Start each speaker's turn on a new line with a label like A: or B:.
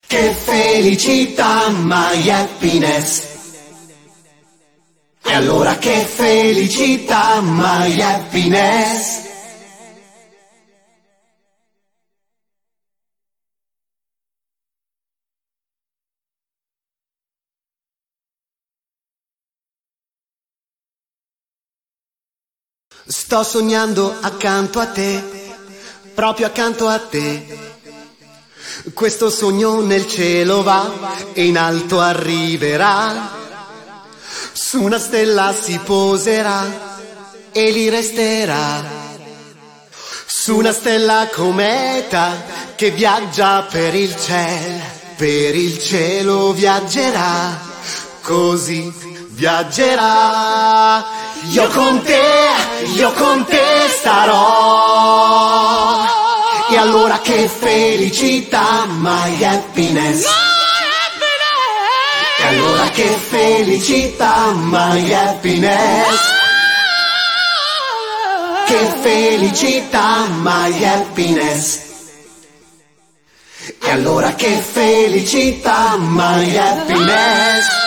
A: Che felicità, my happiness. E allora che felicità, my happiness. Sto sognando accanto a te, proprio accanto a te. Questo sogno nel cielo va e in alto arriverà. Su una stella si poserà e lì resterà. Su una stella cometa che viaggia per il cielo viaggerà, così viaggerà. Io con te starò. E allora che felicità, my happiness. E allora che felicità, my happiness. Che felicità, my happiness. E allora che felicità, my happiness.